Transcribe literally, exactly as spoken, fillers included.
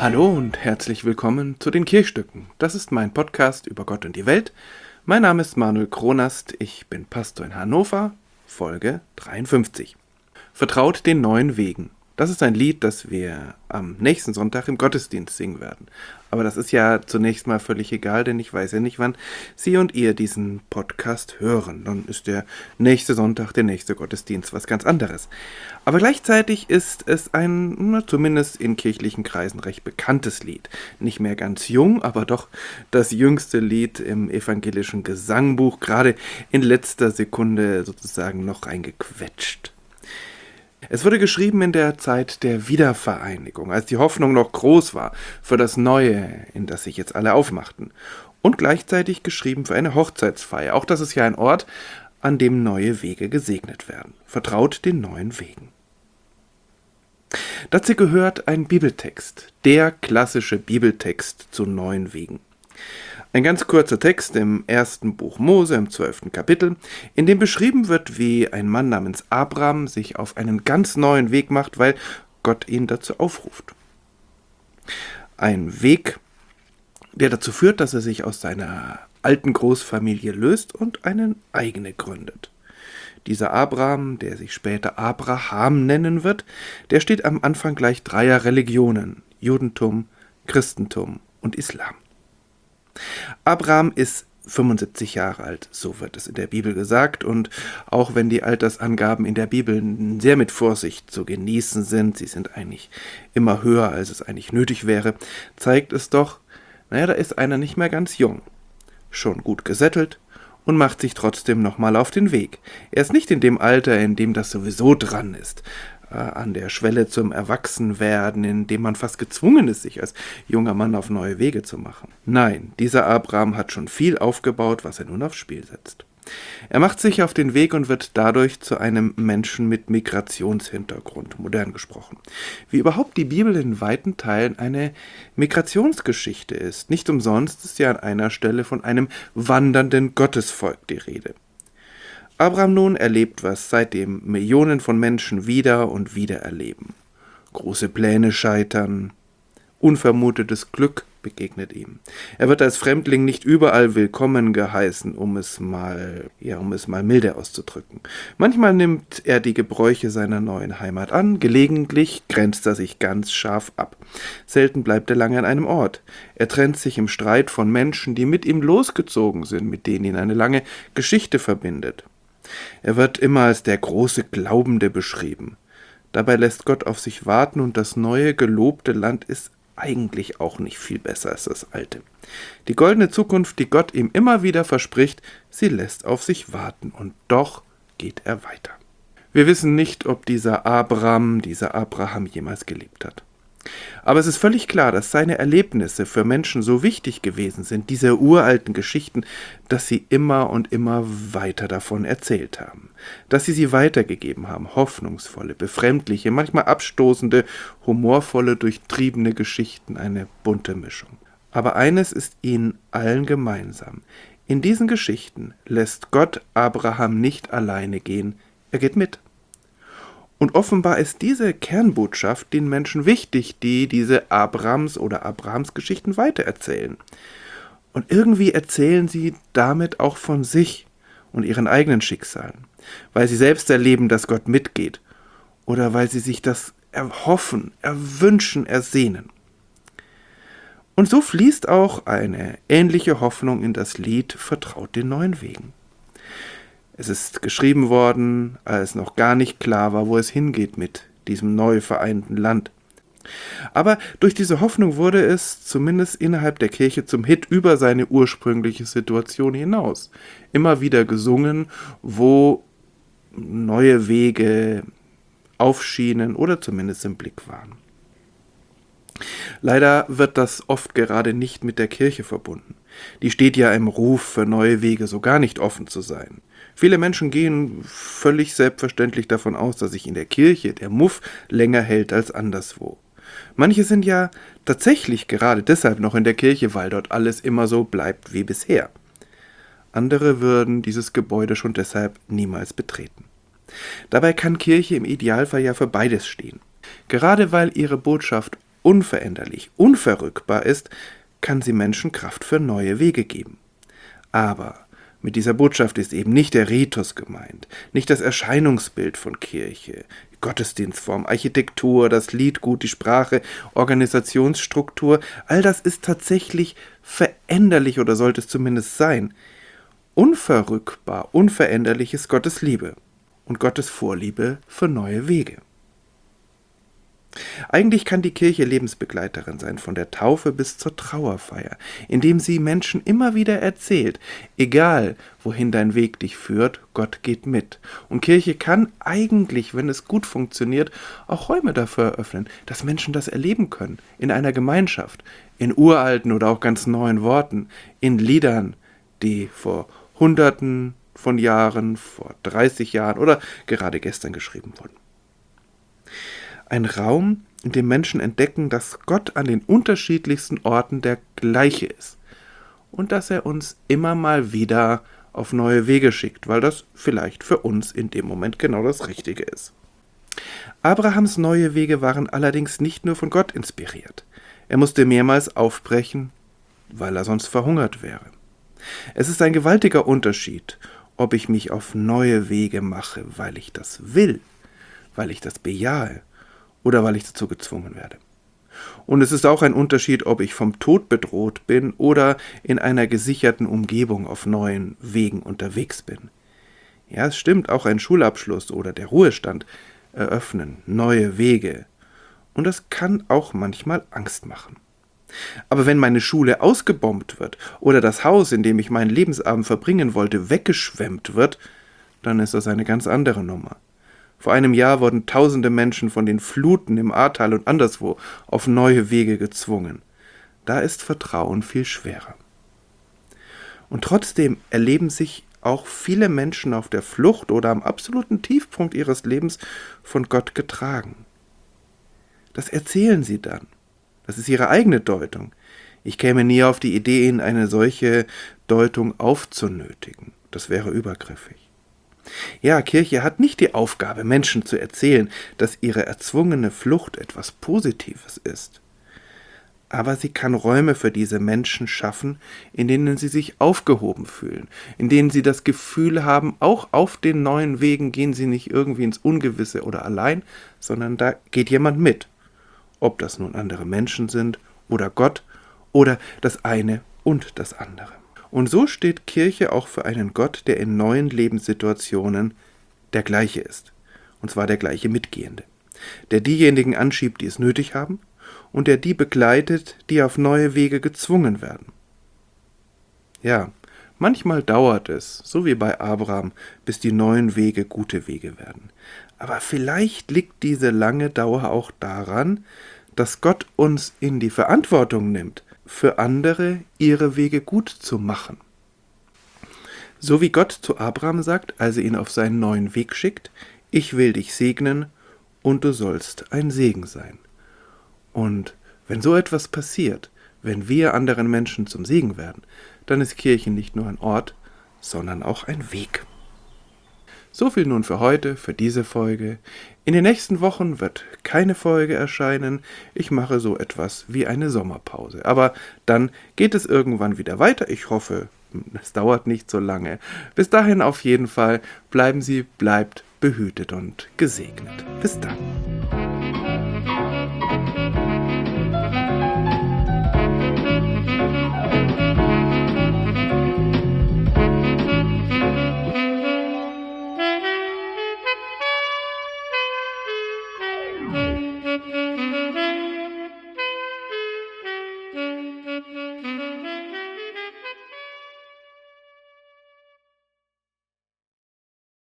Hallo und herzlich willkommen zu den Kirchstücken. Das ist mein Podcast über Gott und die Welt. Mein Name ist Manuel Kronast, ich bin Pastor in Hannover, Folge dreiundfünfzig. Vertraut den neuen Wegen. Das ist ein Lied, das wir am nächsten Sonntag im Gottesdienst singen werden. Aber das ist ja zunächst mal völlig egal, denn ich weiß ja nicht, wann Sie und ihr diesen Podcast hören. Dann ist der nächste Sonntag, der nächste Gottesdienst was ganz anderes. Aber gleichzeitig ist es ein, na, zumindest in kirchlichen Kreisen, recht bekanntes Lied. Nicht mehr ganz jung, aber doch das jüngste Lied im evangelischen Gesangbuch, gerade in letzter Sekunde sozusagen noch reingequetscht. Es wurde geschrieben in der Zeit der Wiedervereinigung, als die Hoffnung noch groß war für das Neue, in das sich jetzt alle aufmachten. Und gleichzeitig geschrieben für eine Hochzeitsfeier. Auch das ist ja ein Ort, an dem neue Wege gesegnet werden. Vertraut den neuen Wegen. Dazu gehört ein Bibeltext, der klassische Bibeltext zu neuen Wegen. Ein ganz kurzer Text im ersten Buch Mose, im zwölften Kapitel, in dem beschrieben wird, wie ein Mann namens Abraham sich auf einen ganz neuen Weg macht, weil Gott ihn dazu aufruft. Ein Weg, der dazu führt, dass er sich aus seiner alten Großfamilie löst und eine eigene gründet. Dieser Abraham, der sich später Abraham nennen wird, der steht am Anfang gleich dreier Religionen: Judentum, Christentum und Islam. Abraham ist fünfundsiebzig Jahre alt, so wird es in der Bibel gesagt, und auch wenn die Altersangaben in der Bibel sehr mit Vorsicht zu genießen sind, sie sind eigentlich immer höher, als es eigentlich nötig wäre, zeigt es doch, naja, da ist einer nicht mehr ganz jung, schon gut gesettelt und macht sich trotzdem nochmal auf den Weg. Er ist nicht in dem Alter, in dem das sowieso dran ist, äh, an der Schwelle zum Erwachsenwerden, in dem man fast gezwungen ist, sich als junger Mann auf neue Wege zu machen. Nein, dieser Abraham hat schon viel aufgebaut, was er nun aufs Spiel setzt. Er macht sich auf den Weg und wird dadurch zu einem Menschen mit Migrationshintergrund, modern gesprochen. Wie überhaupt die Bibel in weiten Teilen eine Migrationsgeschichte ist. Nicht umsonst ist ja an einer Stelle von einem wandernden Gottesvolk die Rede. Abraham nun erlebt, was seitdem Millionen von Menschen wieder und wieder erleben. Große Pläne scheitern, unvermutetes Glück begegnet ihm. Er wird als Fremdling nicht überall willkommen geheißen, um es mal, ja, um es mal milde auszudrücken. Manchmal nimmt er die Gebräuche seiner neuen Heimat an, gelegentlich grenzt er sich ganz scharf ab. Selten bleibt er lange an einem Ort. Er trennt sich im Streit von Menschen, die mit ihm losgezogen sind, mit denen ihn eine lange Geschichte verbindet. Er wird immer als der große Glaubende beschrieben. Dabei lässt Gott auf sich warten und das neue, gelobte Land ist eigentlich auch nicht viel besser als das alte. Die goldene Zukunft, die Gott ihm immer wieder verspricht, sie lässt auf sich warten und doch geht er weiter. Wir wissen nicht, ob dieser Abraham, dieser Abraham jemals gelebt hat. Aber es ist völlig klar, dass seine Erlebnisse für Menschen so wichtig gewesen sind, diese uralten Geschichten, dass sie immer und immer weiter davon erzählt haben. Dass sie sie weitergegeben haben, hoffnungsvolle, befremdliche, manchmal abstoßende, humorvolle, durchtriebene Geschichten, eine bunte Mischung. Aber eines ist ihnen allen gemeinsam. In diesen Geschichten lässt Gott Abraham nicht alleine gehen, er geht mit. Und offenbar ist diese Kernbotschaft den Menschen wichtig, die diese Abrahams- oder Abrahams-Geschichten weitererzählen. Und irgendwie erzählen sie damit auch von sich und ihren eigenen Schicksalen, weil sie selbst erleben, dass Gott mitgeht oder weil sie sich das erhoffen, erwünschen, ersehnen. Und so fließt auch eine ähnliche Hoffnung in das Lied »Vertraut den neuen Wegen«. Es ist geschrieben worden, als noch gar nicht klar war, wo es hingeht mit diesem neu vereinten Land. Aber durch diese Hoffnung wurde es zumindest innerhalb der Kirche zum Hit über seine ursprüngliche Situation hinaus. Immer wieder gesungen, wo neue Wege aufschienen oder zumindest im Blick waren. Leider wird das oft gerade nicht mit der Kirche verbunden. Die steht ja im Ruf, für neue Wege so gar nicht offen zu sein. Viele Menschen gehen völlig selbstverständlich davon aus, dass sich in der Kirche der Muff länger hält als anderswo. Manche sind ja tatsächlich gerade deshalb noch in der Kirche, weil dort alles immer so bleibt wie bisher. Andere würden dieses Gebäude schon deshalb niemals betreten. Dabei kann Kirche im Idealfall ja für beides stehen. Gerade weil ihre Botschaft unveränderlich, unverrückbar ist, kann sie Menschen Kraft für neue Wege geben. Aber mit dieser Botschaft ist eben nicht der Ritus gemeint, nicht das Erscheinungsbild von Kirche, Gottesdienstform, Architektur, das Liedgut, die Sprache, Organisationsstruktur. All das ist tatsächlich veränderlich oder sollte es zumindest sein. Unverrückbar, unveränderlich ist Gottes Liebe und Gottes Vorliebe für neue Wege. Eigentlich kann die Kirche Lebensbegleiterin sein, von der Taufe bis zur Trauerfeier, indem sie Menschen immer wieder erzählt, egal wohin dein Weg dich führt, Gott geht mit. Und Kirche kann eigentlich, wenn es gut funktioniert, auch Räume dafür eröffnen, dass Menschen das erleben können, in einer Gemeinschaft, in uralten oder auch ganz neuen Worten, in Liedern, die vor Hunderten von Jahren, vor dreißig Jahren oder gerade gestern geschrieben wurden. Ein Raum, in dem Menschen entdecken, dass Gott an den unterschiedlichsten Orten der gleiche ist und dass er uns immer mal wieder auf neue Wege schickt, weil das vielleicht für uns in dem Moment genau das Richtige ist. Abrahams neue Wege waren allerdings nicht nur von Gott inspiriert. Er musste mehrmals aufbrechen, weil er sonst verhungert wäre. Es ist ein gewaltiger Unterschied, ob ich mich auf neue Wege mache, weil ich das will, weil ich das bejahe, oder weil ich dazu gezwungen werde. Und es ist auch ein Unterschied, ob ich vom Tod bedroht bin oder in einer gesicherten Umgebung auf neuen Wegen unterwegs bin. Ja, es stimmt, auch ein Schulabschluss oder der Ruhestand eröffnen neue Wege. Und das kann auch manchmal Angst machen. Aber wenn meine Schule ausgebombt wird oder das Haus, in dem ich meinen Lebensabend verbringen wollte, weggeschwemmt wird, dann ist das eine ganz andere Nummer. Vor einem Jahr wurden tausende Menschen von den Fluten im Ahrtal und anderswo auf neue Wege gezwungen. Da ist Vertrauen viel schwerer. Und trotzdem erleben sich auch viele Menschen auf der Flucht oder am absoluten Tiefpunkt ihres Lebens von Gott getragen. Das erzählen sie dann. Das ist ihre eigene Deutung. Ich käme nie auf die Idee, ihnen eine solche Deutung aufzunötigen. Das wäre übergriffig. Ja, Kirche hat nicht die Aufgabe, Menschen zu erzählen, dass ihre erzwungene Flucht etwas Positives ist. Aber sie kann Räume für diese Menschen schaffen, in denen sie sich aufgehoben fühlen, in denen sie das Gefühl haben, auch auf den neuen Wegen gehen sie nicht irgendwie ins Ungewisse oder allein, sondern da geht jemand mit. Ob das nun andere Menschen sind oder Gott oder das eine und das andere. Und so steht Kirche auch für einen Gott, der in neuen Lebenssituationen der gleiche ist. Und zwar der gleiche Mitgehende. Der diejenigen anschiebt, die es nötig haben, und der die begleitet, die auf neue Wege gezwungen werden. Ja, manchmal dauert es, so wie bei Abraham, bis die neuen Wege gute Wege werden. Aber vielleicht liegt diese lange Dauer auch daran, dass Gott uns in die Verantwortung nimmt, für andere ihre Wege gut zu machen. So wie Gott zu Abraham sagt, als er ihn auf seinen neuen Weg schickt, ich will dich segnen und du sollst ein Segen sein. Und wenn so etwas passiert, wenn wir anderen Menschen zum Segen werden, dann ist Kirche nicht nur ein Ort, sondern auch ein Weg. So viel nun für heute, für diese Folge. In den nächsten Wochen wird keine Folge erscheinen. Ich mache so etwas wie eine Sommerpause. Aber dann geht es irgendwann wieder weiter. Ich hoffe, es dauert nicht so lange. Bis dahin auf jeden Fall bleiben Sie, bleibt behütet und gesegnet. Bis dann.